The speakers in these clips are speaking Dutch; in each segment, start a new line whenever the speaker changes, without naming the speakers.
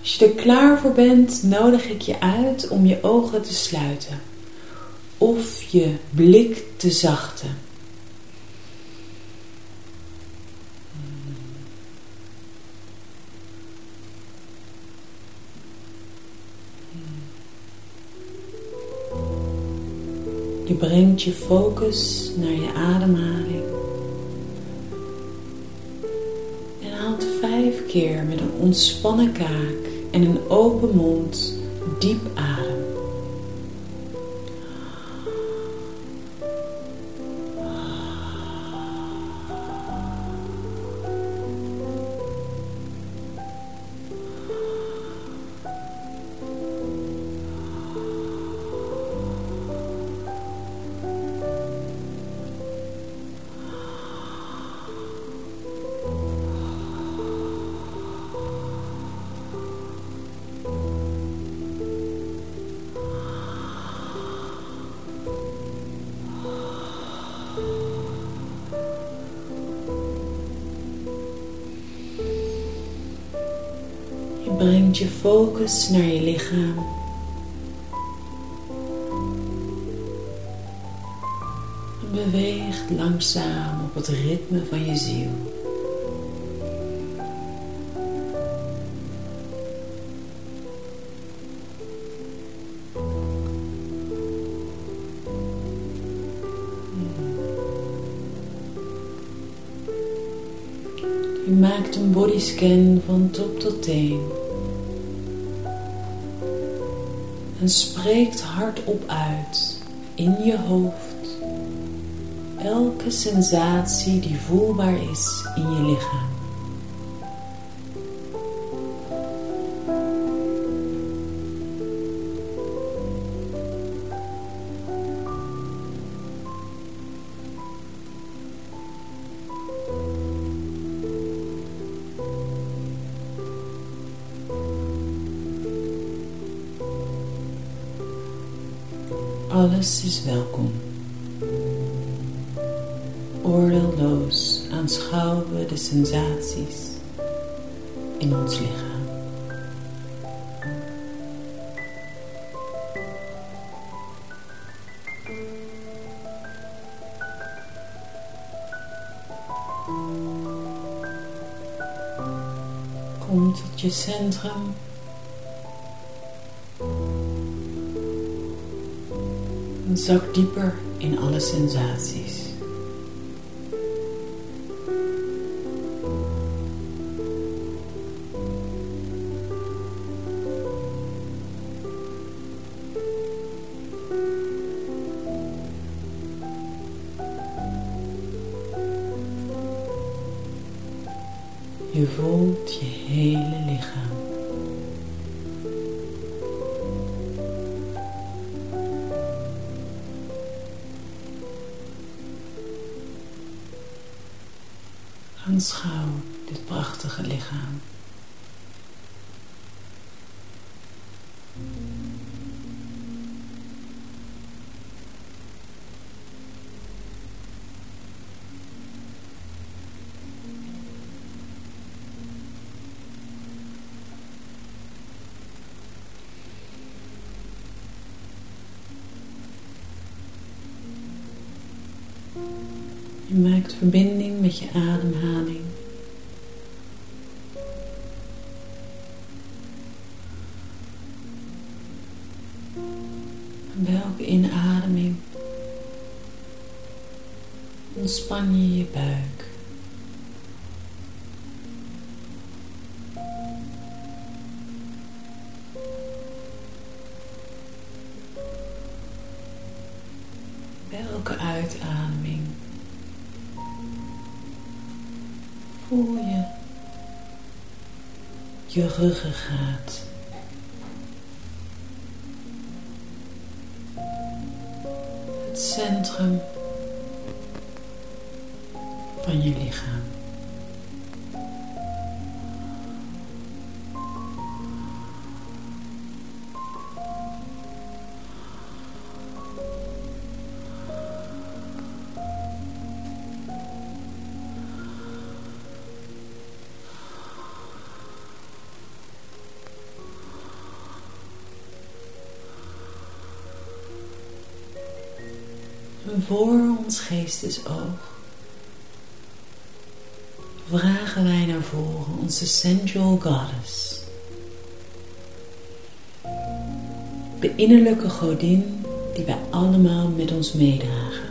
Als je er klaar voor bent, nodig ik je uit om je ogen te sluiten of je blik te zachten. Je brengt je focus naar je ademhaling en haalt 5 keer met een ontspannen kaak en een open mond diep adem. Je brengt je focus naar je lichaam. En beweegt langzaam op het ritme van je ziel. Je maakt een bodyscan van top tot teen. En spreekt hardop uit in je hoofd elke sensatie die voelbaar is in je lichaam. Alles is welkom. Oordeelloos aanschouwen we de sensaties in ons lichaam. Kom tot je centrum. En zak dieper in alle sensaties. Je voelt je hele lichaam. Aanschouw dit prachtige lichaam. Je maakt verbinding met je ademhaling. En bij elke inademing ontspan je je buik. Bij elke uitademing voel je ruggengraat. Het centrum van je lichaam. En voor ons geestesoog vragen wij naar voren onze sensual goddess. De innerlijke godin die wij allemaal met ons meedragen.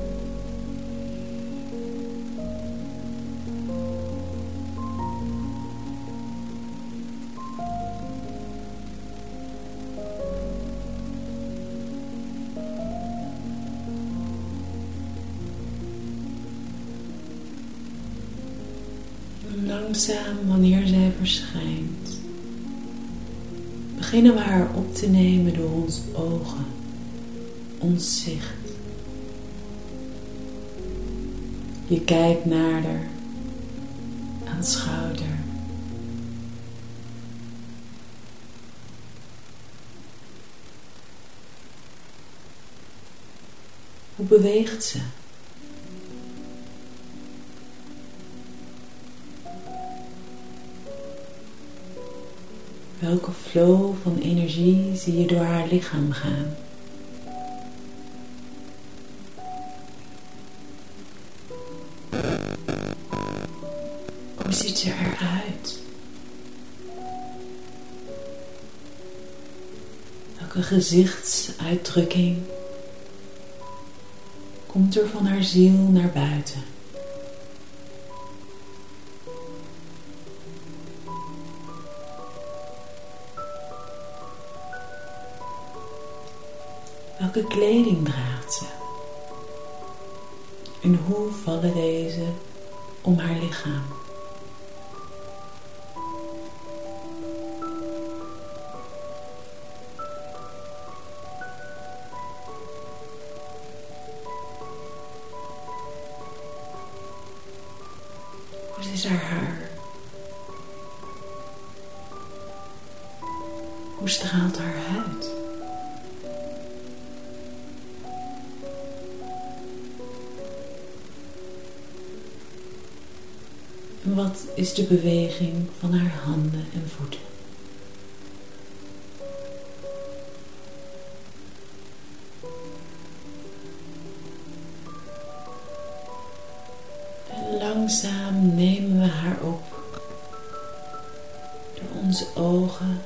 Langzaam, wanneer zij verschijnt, beginnen we haar op te nemen door onze ogen, ons zicht. Je kijkt naar haar, aanschouwt haar. Hoe beweegt ze? Welke flow van energie zie je door haar lichaam gaan? Hoe ziet ze eruit? Welke gezichtsuitdrukking komt er van haar ziel naar buiten? Welke kleding draagt ze? En hoe vallen deze om haar lichaam? Hoe is haar haar? Hoe straalt haar huid? En wat is de beweging van haar handen en voeten? En langzaam nemen we haar op door onze ogen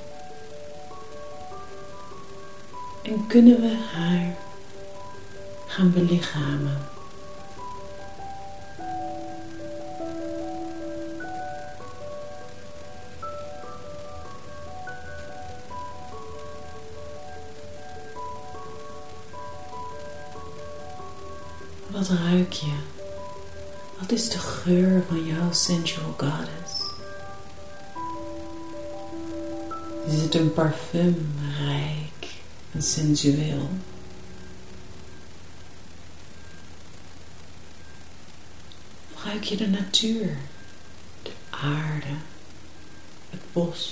en kunnen we haar gaan belichamen. Wat ruik je? Wat is de geur van jouw sensual goddess? Is het een parfum, rijk en sensueel? Of ruik je de natuur, de aarde, het bos?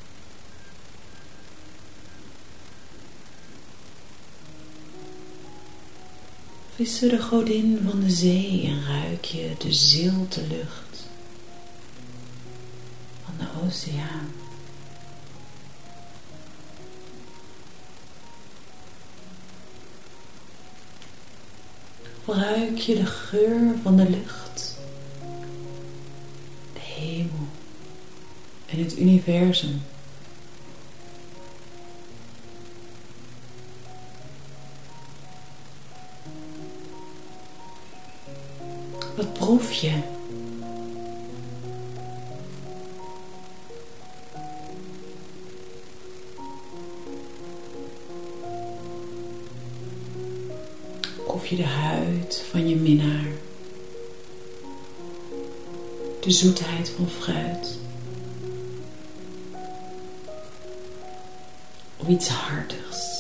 Of is ze de godin van de zee en ruik je de zilte lucht van de oceaan? Of ruik je de geur van de lucht, de hemel en het universum? Wat proef je? Proef je de huid van je minnaar? De zoetheid van fruit? Of iets hartigs?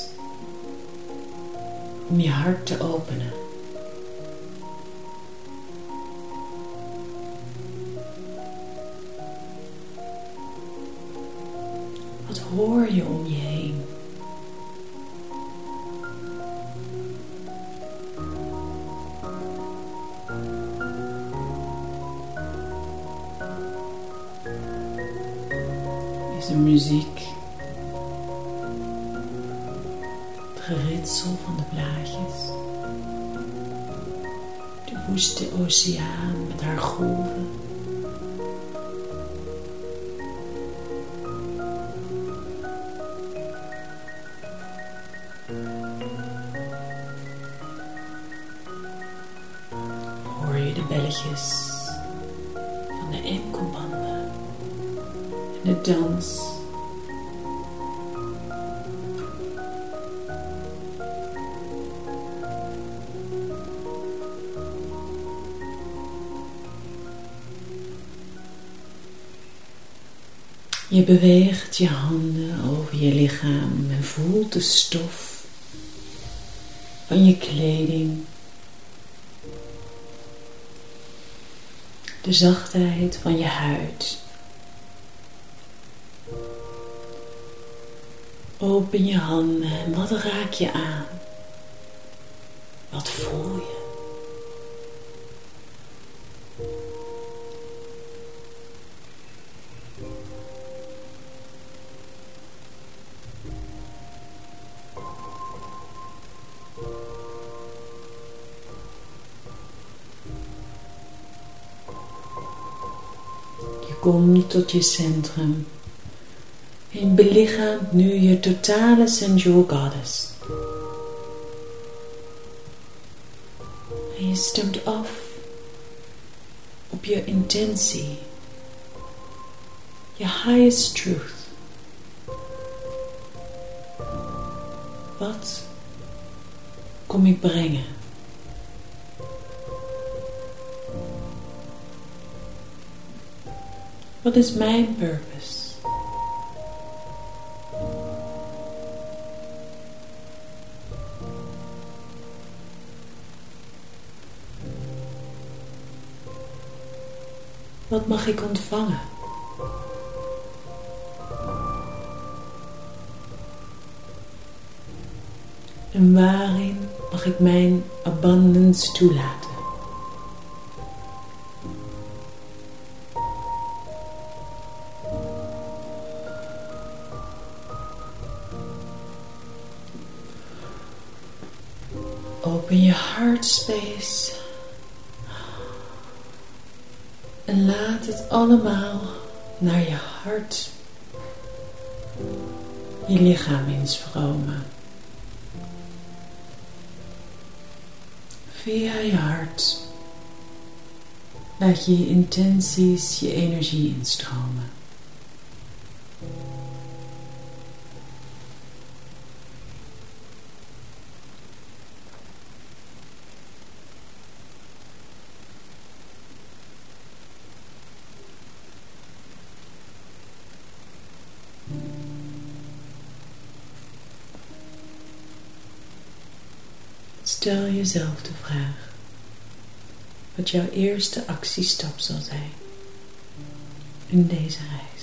Om je hart te openen. Wat hoor je om je heen? Is er muziek? Het geritsel van de blaadjes? woeste oceaan met haar golven. Hoor je de belletjes van de enkelbanden en de dans. Je beweegt je handen over je lichaam en voelt de stof van je kleding. De zachtheid van je huid. Open je handen en wat raak je aan? Wat voel je? Kom tot je centrum en belichaamt nu je totale sensual goddess. En je stemt af op je intentie, je highest truth. Wat kom ik brengen? Wat is mijn purpose? Wat mag ik ontvangen? En waarin mag ik mijn abundance toelaten? Open je heart space en laat het allemaal naar je hart, je lichaam instromen. Via je hart laat je intenties, je energie instromen. Stel jezelf de vraag wat jouw eerste actiestap zal zijn in deze reis.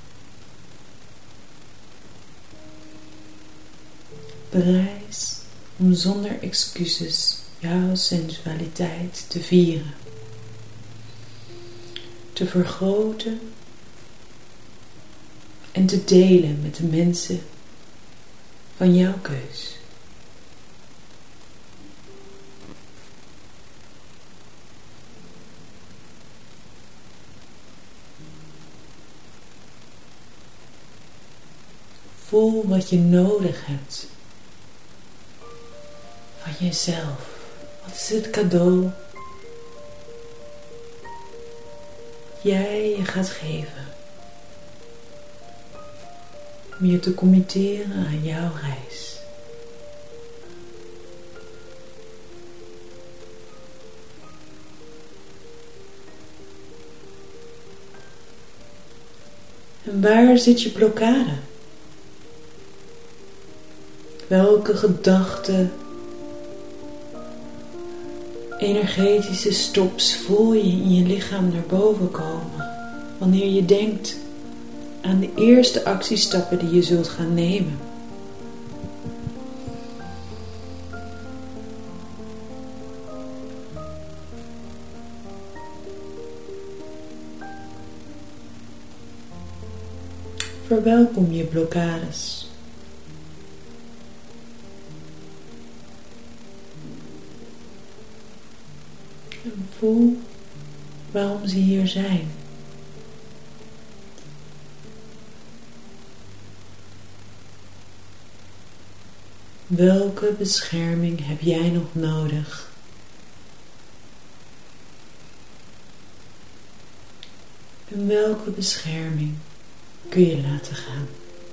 De reis om zonder excuses jouw sensualiteit te vieren, te vergroten en te delen met de mensen van jouw keus. Voel wat je nodig hebt van jezelf. Wat is het cadeau jij je gaat geven om je te committeren aan jouw reis? En waar zit je blokkade? Welke gedachten, energetische stops voel je in je lichaam naar boven komen wanneer je denkt aan de eerste actiestappen die je zult gaan nemen? Verwelkom je blokkades. Voel waarom ze hier zijn. Welke bescherming heb jij nog nodig? En welke bescherming kun je laten gaan?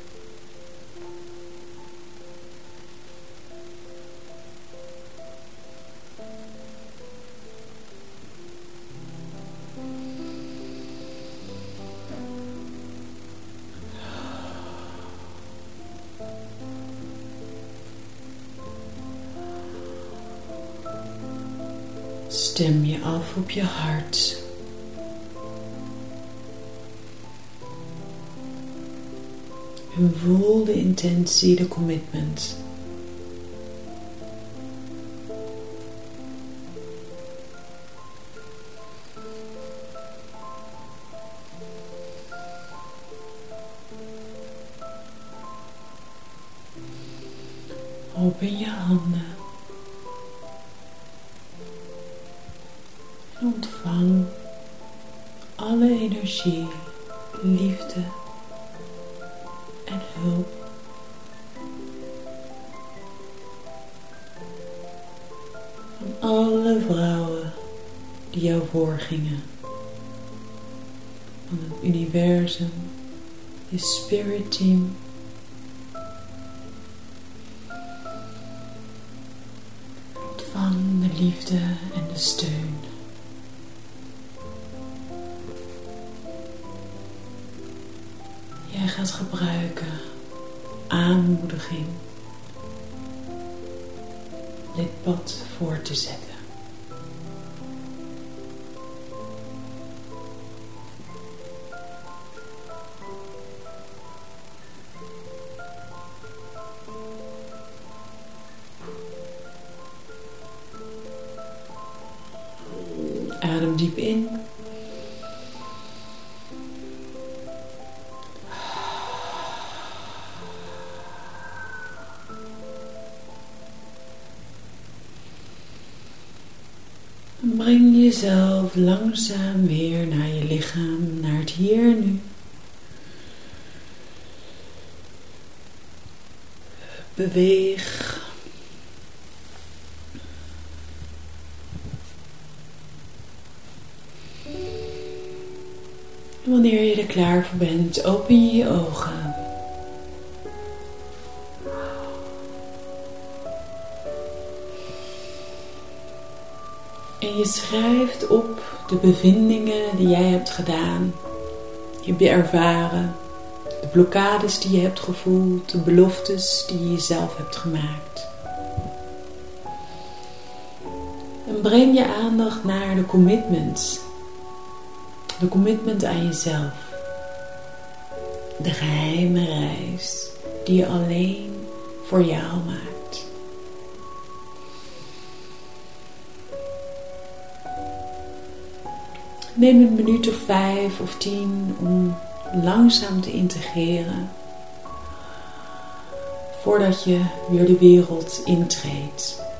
Stem je af op je hart. En voel de intentie, de commitment. Open je handen. En ontvang alle energie, liefde en hulp van alle vrouwen die jou voorgingen, van het universum, je spirit team. Ontvang de liefde en de steun. Jij gaat gebruiken aanmoediging dit pad voor te zetten. Adem diep in. Breng jezelf langzaam weer naar je lichaam, naar het hier en nu. Beweeg. Wanneer je er klaar voor bent, open je je ogen. En je schrijft op de bevindingen die jij hebt gedaan. Je hebt ervaren. De blokkades die je hebt gevoeld. De beloftes die je jezelf hebt gemaakt. En breng je aandacht naar de commitments. De commitment aan jezelf. De geheime reis die je alleen voor jou maakt. Neem een minuut of 5 of 10 om langzaam te integreren. Voordat je weer de wereld intreedt.